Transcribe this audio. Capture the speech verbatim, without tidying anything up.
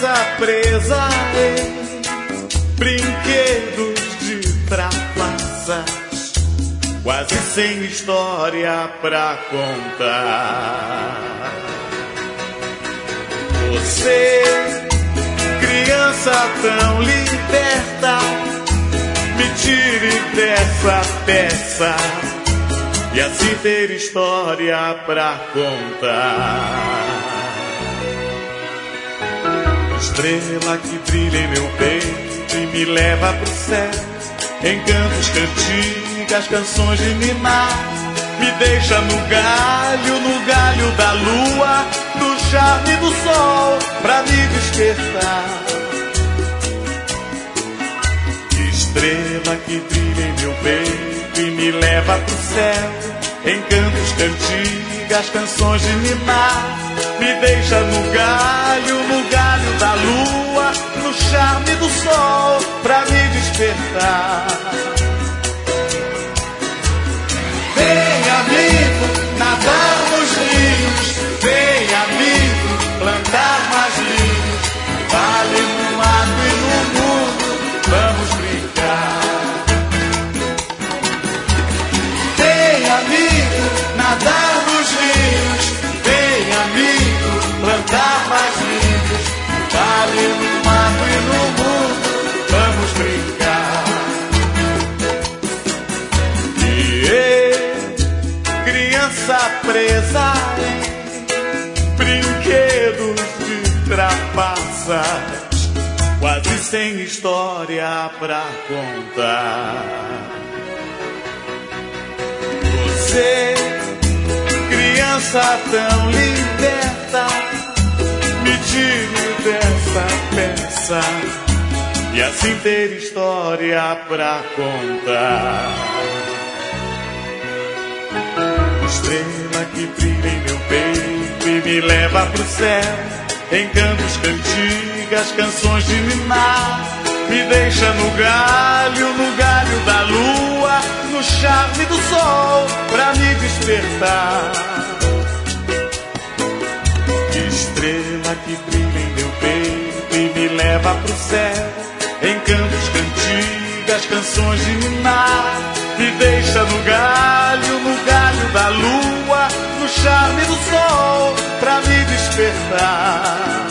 criança presa em brinquedos de trapaças, quase sem história pra contar. Você, criança tão liberta, me tire dessa peça e assim ter história pra contar. Estrela que brilha em meu peito e me leva pro céu, encantos, cantigas, canções de mimar, me deixa no galho, no galho da lua, no charme do sol, pra me despertar. Estrela que brilha em meu peito e me leva pro céu, encantos, cantigas, canções de mimar, me deixa no galho, no galho da lua, no charme do sol, pra me despertar. Vem, amigo, nadar nos rios, vem, amigo, plantar mais linhos, vale no mato e no mundo, vamos brincar. Vem, amigo, nadar nos rios, vem, amigo, plantar mais linhos, vale no mato e no mundo, vamos brincar. E eu, criança presa em brinquedos de trapaças, quase sem história pra contar. Você, criança tão liberta, me tire dessa peça e assim ter história pra contar. Estrela que brilha em meu peito e me leva pro céu, encantos, cantigas, canções de mimar, me deixa no galho, no galho da lua, no charme do sol, pra me despertar. Estrela que brilha em meu peito e me leva pro céu, encantos, cantigas, canções de mimar, me deixa no galho, no galho da lua, no charme do sol, pra me despertar.